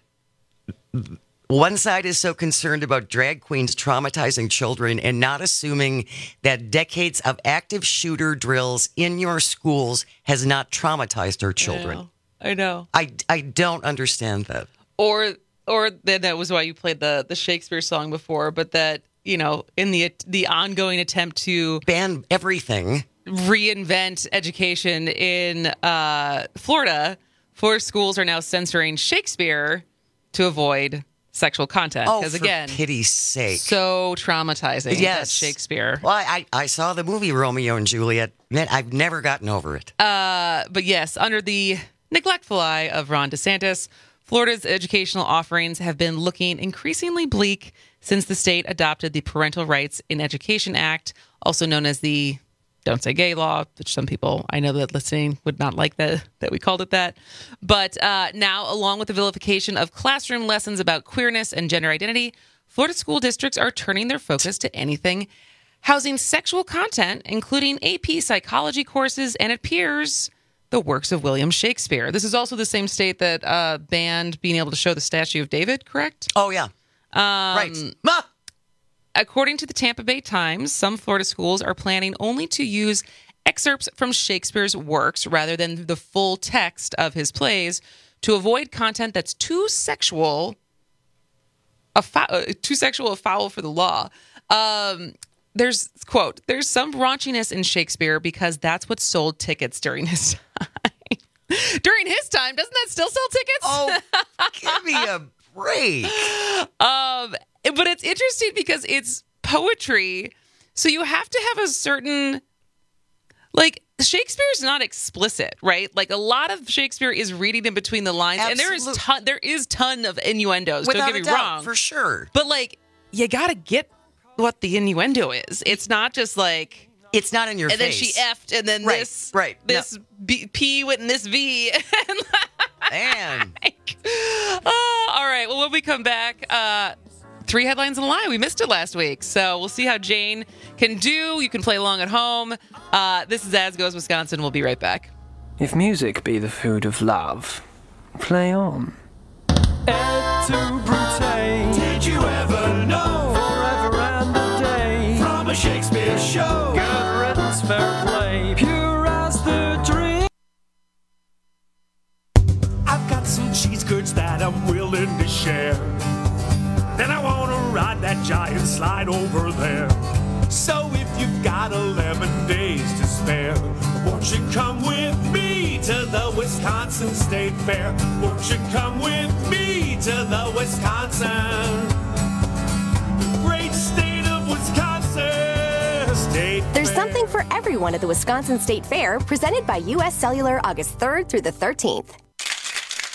one side is so concerned about drag queens traumatizing children and not assuming that decades of active shooter drills in your schools has not traumatized our children. I know. I don't understand that. Or then that was why you played the Shakespeare song before, but that, in the ongoing attempt to ban everything, reinvent education in Florida, 4 schools are now censoring Shakespeare to avoid sexual content. Oh, because for again, pity's sake. So traumatizing. Yes. That Shakespeare. Well, I saw the movie Romeo and Juliet. Man, I've never gotten over it. But yes, under the neglectful eye of Ron DeSantis, Florida's educational offerings have been looking increasingly bleak since the state adopted the Parental Rights in Education Act, also known as the Don't Say Gay law, which some people I know that listening would not like that we called it that. But now, along with the vilification of classroom lessons about queerness and gender identity, Florida school districts are turning their focus to anything housing sexual content, including AP psychology courses, and it appears the works of William Shakespeare. This is also the same state that banned being able to show the statue of David, correct? Oh, yeah. Right. According to the Tampa Bay Times, some Florida schools are planning only to use excerpts from Shakespeare's works rather than the full text of his plays to avoid content that's too sexual a foul for the law. There's some raunchiness in Shakespeare because that's what sold tickets during his time. During his time, doesn't that still sell tickets? Oh, give me a break. But it's interesting because it's poetry, so you have to have a certain, like, Shakespeare's not explicit, right? Like, a lot of Shakespeare is reading in between the lines, Absolutely. and there is ton of innuendos. Without don't get me a doubt, wrong, for sure. But like, you gotta get what the innuendo is. It's not just like it's not in your and face. And then she effed, and then this P went in this V. Man. All right. Well, when we come back, 3 headlines in a line. We missed it last week, so we'll see how Jane can do. You can play along at home. This is As Goes Wisconsin. We'll be right back. If music be the food of love, play on. Et tu, Brute, did you ever know? Forever and a day, from a Shakespeare show. Good riddance, fair play, pure as the dream. I've got some cheese curds that I'm willing to share. Then I want to ride that giant slide over there. So if you've got 11 days to spare, won't you come with me to the Wisconsin State Fair? Won't you come with me to the Wisconsin, great state of Wisconsin State There's Fair. something for everyone at the Wisconsin State Fair, presented by U.S. Cellular August 3rd through the 13th.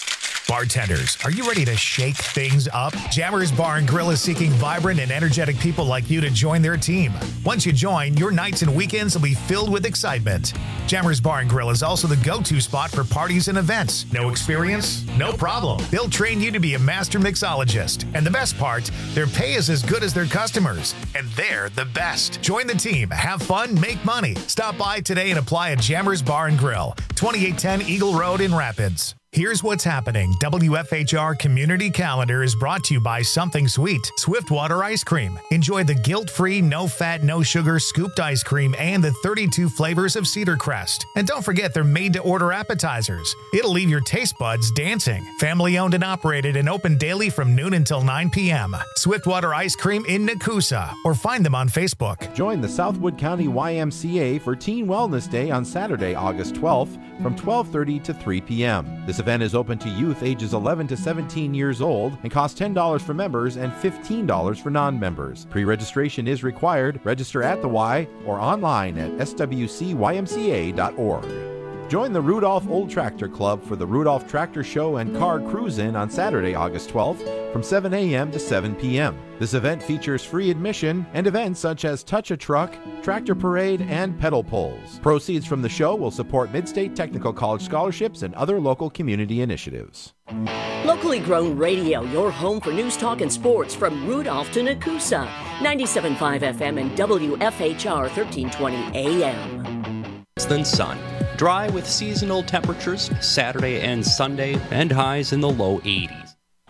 Bartenders, are you ready to shake things up? Jammers Bar and Grill is seeking vibrant and energetic people like you to join their team. Once you join, your nights and weekends will be filled with excitement. Jammers Bar and Grill is also the go-to spot for parties and events. No experience? No problem. They'll train you to be a master mixologist. And the best part, their pay is as good as their customers. And they're the best. Join the team, have fun, make money. Stop by today and apply at Jammers Bar and Grill, 2810 Eagle Road in Rapids. Here's what's happening. WFHR Community Calendar is brought to you by Something Sweet, Swiftwater Ice Cream. Enjoy the guilt-free, no-fat, no-sugar scooped ice cream and the 32 flavors of Cedar Crest. And don't forget they're made-to-order appetizers. It'll leave your taste buds dancing. Family-owned and operated and open daily from noon until 9 p.m. Swiftwater Ice Cream in Nakusa, or find them on Facebook. Join the Southwood County YMCA for Teen Wellness Day on Saturday, August 12th from 12:30 to 3 p.m. This event is open to youth ages 11 to 17 years old and costs $10 for members and $15 for non-members. Pre-registration is required. Register at the Y or online at swcymca.org. Join the Rudolph Old Tractor Club for the Rudolph Tractor Show and Car Cruise-In on Saturday, August 12th from 7 a.m. to 7 p.m. This event features free admission and events such as Touch a Truck, Tractor Parade, and Pedal Pulls. Proceeds from the show will support Mid-State Technical College scholarships and other local community initiatives. Locally grown radio, your home for news, talk, and sports from Rudolph to Nakusa. 97.5 FM and WFHR 1320 AM. Than sun. Dry with seasonal temperatures Saturday and Sunday and highs in the low 80s.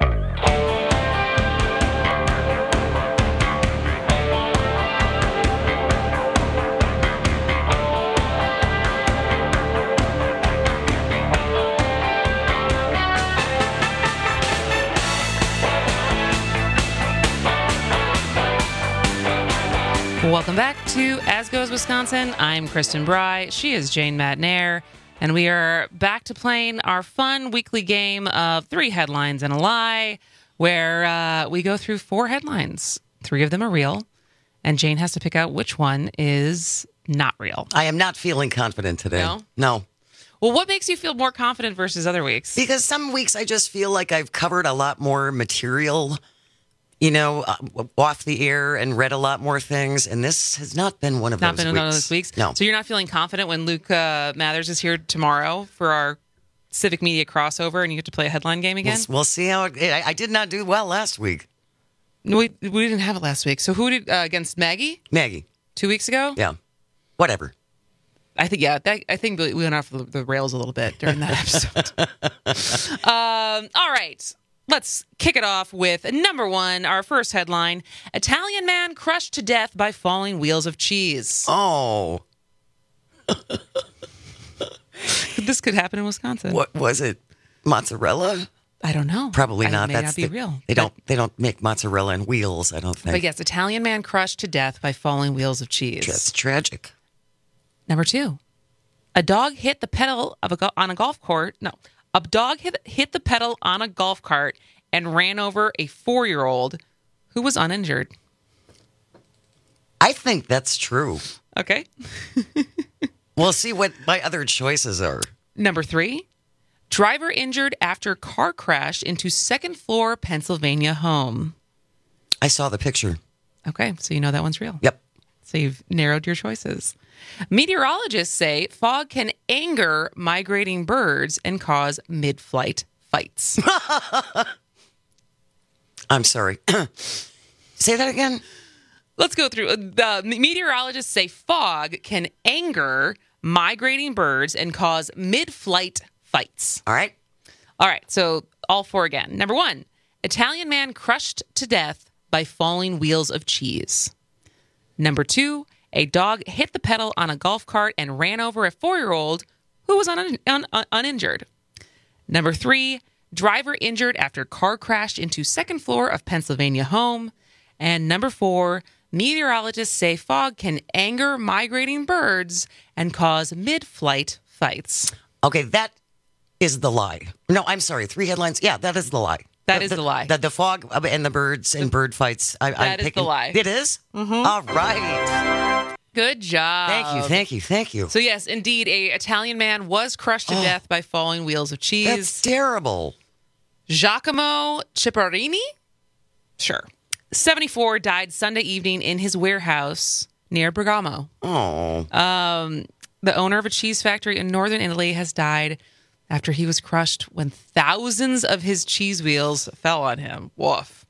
Welcome back to As Goes Wisconsin. I'm Kristen Bry. She is Jane Madnair. And we are back to playing our fun weekly game of 3 headlines and a lie, where we go through 4 headlines. 3 of them are real. And Jane has to pick out which one is not real. I am not feeling confident today. No. Well, what makes you feel more confident versus other weeks? Because some weeks I just feel like I've covered a lot more material, off the air and read a lot more things. And this has not been one of those weeks. Not been one of those weeks? No. So you're not feeling confident when Luke Mathers is here tomorrow for our Civic Media crossover and you get to play a headline game again? We'll see how I did not do well last week. We didn't have it last week. So who did against Maggie? Maggie. 2 weeks ago? Yeah. Whatever. I think we went off the rails a little bit during that episode. All right. Let's kick it off with number 1, our first headline. Italian man crushed to death by falling wheels of cheese. Oh. This could happen in Wisconsin. What was it? Mozzarella? I don't know. Probably not. It may not be real. They don't make mozzarella in wheels, I don't think. But yes, Italian man crushed to death by falling wheels of cheese. That's tragic. Number 2. A dog hit the pedal on a golf cart. No. A dog hit the pedal on a golf cart and ran over a 4-year-old who was uninjured. I think that's true. Okay. We'll see what my other choices are. Number 3. Driver injured after car crash into 2nd floor Pennsylvania home. I saw the picture. Okay, so you know that one's real. Yep. So you've narrowed your choices. Meteorologists say fog can anger migrating birds and cause mid-flight fights. I'm sorry. Say that again. Let's go through. The meteorologists say fog can anger migrating birds and cause mid-flight fights. All right. So all 4 again. Number 1, Italian man crushed to death by falling wheels of cheese. Number 2, a dog hit the pedal on a golf cart and ran over a 4-year-old who was uninjured. Number 3, driver injured after car crashed into 2nd floor of Pennsylvania home. And number 4, meteorologists say fog can anger migrating birds and cause mid-flight fights. Okay, that is the lie. No, I'm sorry. 3 headlines. Yeah, that is the lie. That is the lie. The fog and the birds and bird fights. That is the lie. It is? Mm-hmm. All right. Good job. Thank you. So yes, indeed, a Italian man was crushed to death by falling wheels of cheese. That's terrible. Giacomo Ciparini, sure, 74, died Sunday evening in his warehouse near Bergamo. Oh. The owner of a cheese factory in northern Italy has died after he was crushed when thousands of his cheese wheels fell on him. Woof.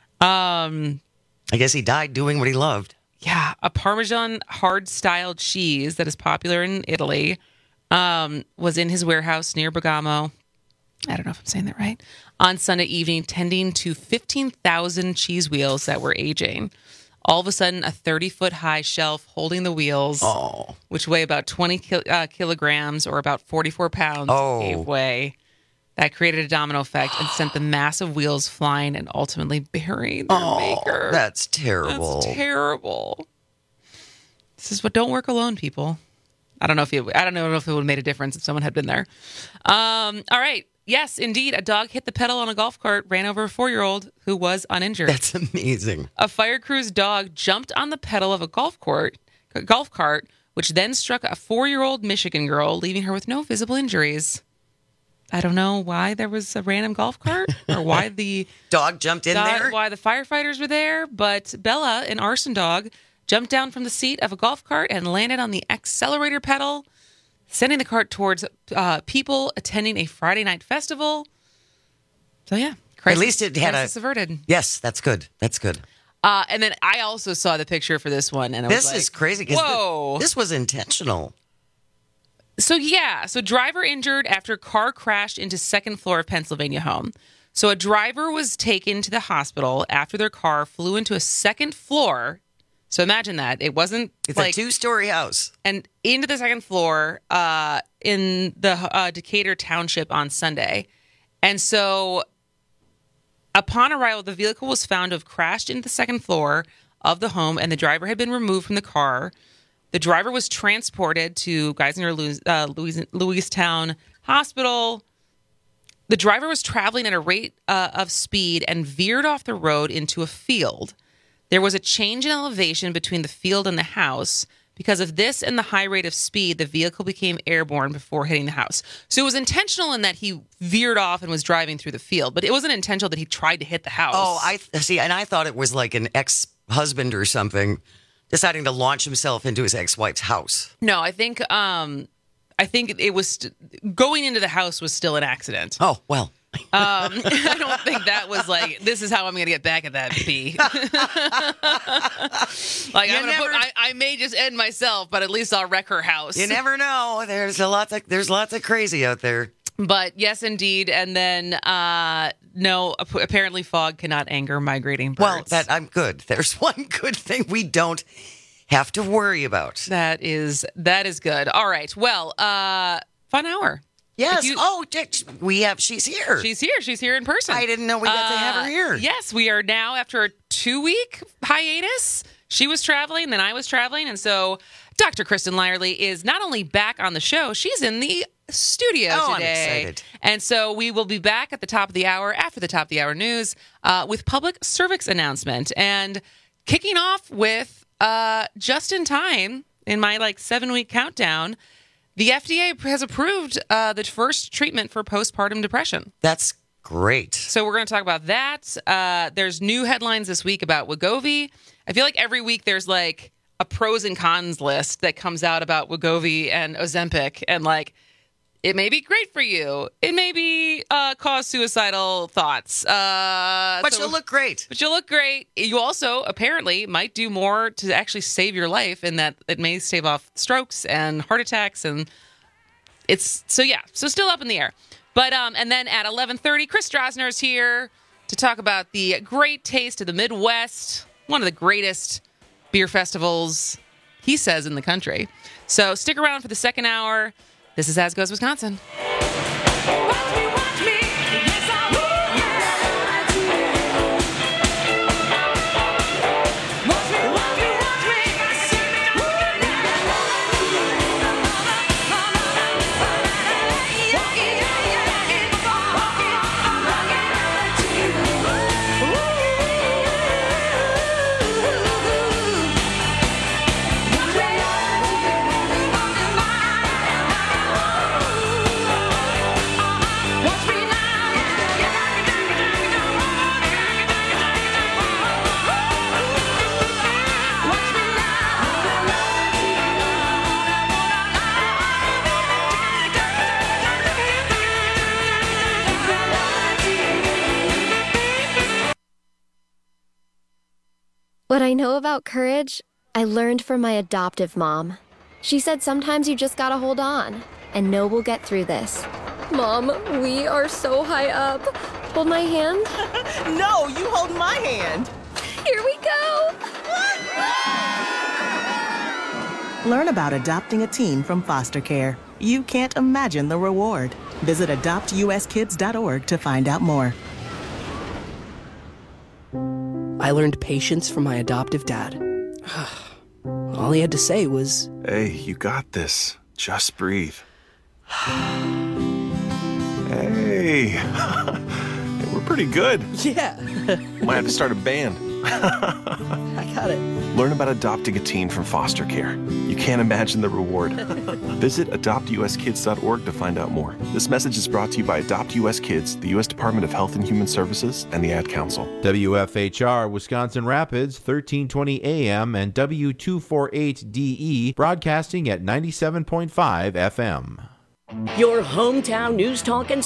I guess he died doing what he loved. Yeah, a Parmesan hard-style cheese that is popular in Italy was in his warehouse near Bergamo. I don't know if I'm saying that right. On Sunday evening, tending to 15,000 cheese wheels that were aging. All of a sudden, a 30-foot high shelf holding the wheels, which weigh about 20 kilograms or about 44 pounds, gave way. That created a domino effect and sent the massive wheels flying and ultimately burying their maker. That's terrible. That's terrible. This is what don't work alone, people. I don't know if it would have made a difference if someone had been there. All right. Yes, indeed. A dog hit the pedal on a golf cart, ran over a 4-year-old who was uninjured. That's amazing. A fire crew's dog jumped on the pedal of a golf cart, which then struck a 4-year-old Michigan girl, leaving her with no visible injuries. I don't know why there was a random golf cart or why the dog jumped in there, why the firefighters were there. But Bella, an arson dog, jumped down from the seat of a golf cart and landed on the accelerator pedal, sending the cart towards people attending a Friday night festival. So yeah, at least it had crisis averted. Yes, that's good. That's good. And then I also saw the picture for this one, and this is crazy. Whoa, this was intentional. So driver injured after car crashed into second floor of Pennsylvania home. So a driver was taken to the hospital after their car flew into a second floor. So imagine that. It's a 2-story house. And into the second floor in the Decatur Township on Sunday. And so upon arrival, the vehicle was found to have crashed into the second floor of the home, and the driver had been removed from the car. The driver was transported to Geisinger Lewistown Hospital. The driver was traveling at a rate of speed and veered off the road into a field. There was a change in elevation between the field and the house. Because of this and the high rate of speed, the vehicle became airborne before hitting the house. So it was intentional in that he veered off and was driving through the field, but it wasn't intentional that he tried to hit the house. Oh, I see. And I thought it was like an ex-husband or something deciding to launch himself into his ex-wife's house. No, I think it was going into the house was still an accident. Oh, well. I don't think that was like, this is how I'm going to get back at that bee. I may just end myself, but at least I'll wreck her house. You never know. There's lots of crazy out there. But yes, indeed. And then, no, apparently fog cannot anger migrating birds. Well, I'm good. There's one good thing we don't have to worry about. That is good. All right. Well, fun hour. Yes. She's here. She's here in person. I didn't know we got to have her here. Yes, we are now after a 2-week hiatus. She was traveling, then I was traveling. And so Dr. Kristen Lyerly is not only back on the show, she's in the studio today. I'm excited. And so we will be back at the top of the hour, after the top of the hour news, with public service announcement. And kicking off with just in time, in my 7-week countdown, the FDA has approved the first treatment for postpartum depression. That's great. So we're going to talk about that. There's new headlines this week about Wegovy. I feel like every week there's a pros and cons list that comes out about Wegovy and Ozempic, and it may be great for you. It may be cause suicidal thoughts. But you'll look great. You also apparently might do more to actually save your life, in that it may stave off strokes and heart attacks. And so still up in the air. But and then at 11:30, Chris Strasner is here to talk about the Great Taste of the Midwest, one of the greatest beer festivals, he says, in the country. So stick around for the second hour. This is As Goes Wisconsin. I know about courage, I learned from my adoptive mom. She said sometimes you just gotta hold on and know we'll get through this. Mom, we are so high up. Hold my hand. No, you hold my hand. Here we go. Learn about adopting a teen from foster care. You can't imagine the reward. Visit adoptuskids.org to find out more. I learned patience from my adoptive dad. All he had to say was, "Hey, you got this. Just breathe." Hey, we're pretty good. Yeah. Might have to start a band. I got it. Learn about adopting a teen from foster care. You can't imagine the reward. Visit adoptuskids.org to find out more. This message is brought to you by Adopt US Kids, the U.S. Department of Health and Human Services, and the Ad Council. WFHR Wisconsin Rapids, 1320 AM and W248DE, broadcasting at 97.5 FM. Your hometown news talk and